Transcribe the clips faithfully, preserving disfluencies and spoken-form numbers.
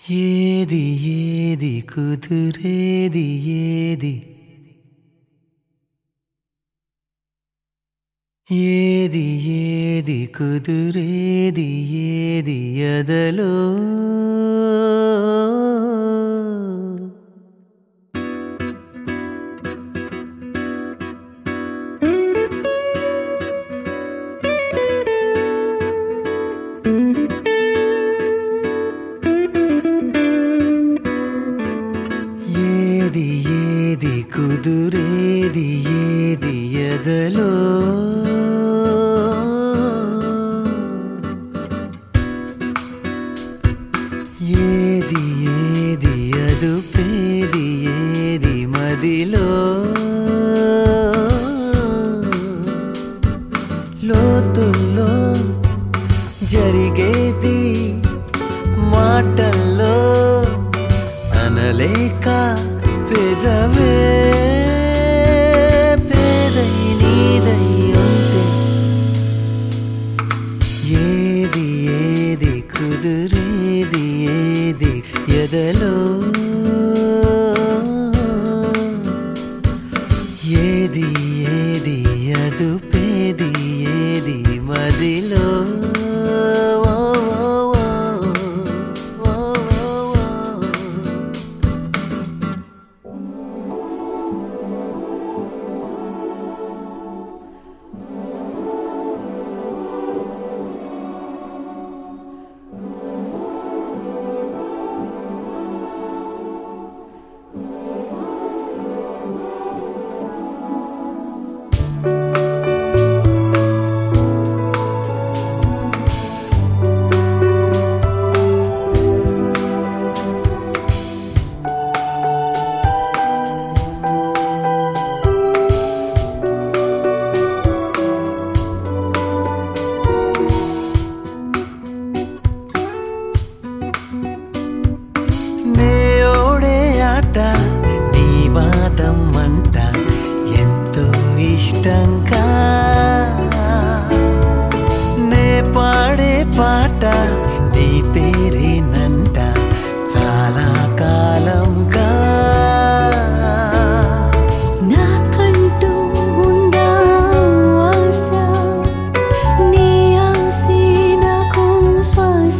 ఏది ఏది కుదురేది ఏది ఏది ఏది కుదురేది ఏది ఎదలో ఏది ఏది కుదురేది ఏది ఎదలో ఏది ఏది అదుపేది ఏది మదిలో లోతుల్లో జరిగేది మాటల్లో అనలేక పెదవే పేదై నీదై ఉంటే ఏది ఏది కుదురేది ఏది ఎదలో ఏది ఏది అదుపేది ఏది మదిలో నీ వాదం అంట ఎంతో ఇష్టంగా నే పాడే పాట నీ పేరేనంట చాలా కాలంగా నాకంటూ ఉందా ఆశ నీ ఆశే నాకు శ్వాస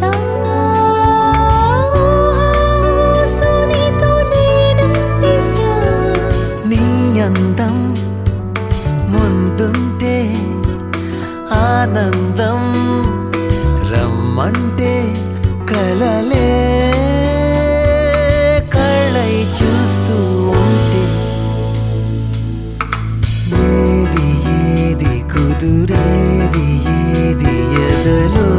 అందం ముందుంటే ఆనందం రమ్మంటే కలలే కళ్ళై చూస్తూ ఉంటే ఏది ఏది కుదురేది ఏది ఎదలో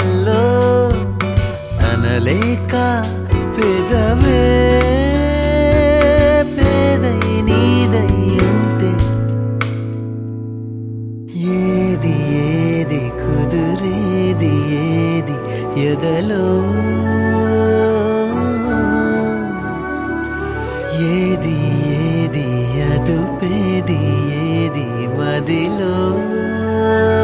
మాటల్లో అనలేక పెదవే పేదై నీదై ఉంటే ఏది ఏది కుదురేది ఏది ఎదలో ఏది ఏది అదుపేది ఏది మదిలో